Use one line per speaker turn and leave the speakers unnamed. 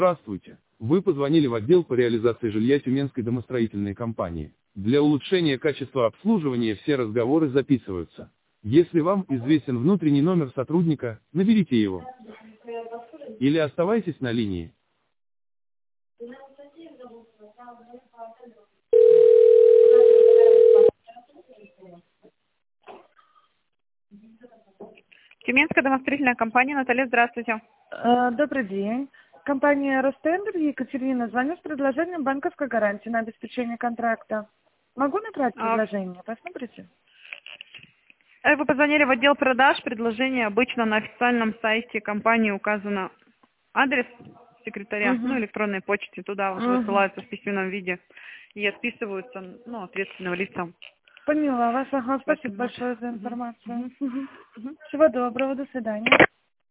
Здравствуйте. Вы позвонили в отдел по реализации жилья Тюменской домостроительной компании. Для улучшения качества обслуживания все разговоры записываются. Если вам известен внутренний номер сотрудника, наберите его. Или оставайтесь на линии.
Тюменская домостроительная компания. Наталья, здравствуйте.
Добрый день. Компания Ростендер, Екатерина, звоню с предложением банковской гарантии на обеспечение контракта. Могу набрать предложение? Посмотрите.
Вы позвонили в отдел продаж. Предложение обычно на официальном сайте компании указано адрес секретаря, электронной почте. Туда уже высылаются в письменном виде и отписываются ответственным лицам.
Поняла вас. Ага, спасибо большое за информацию. Всего доброго, до свидания.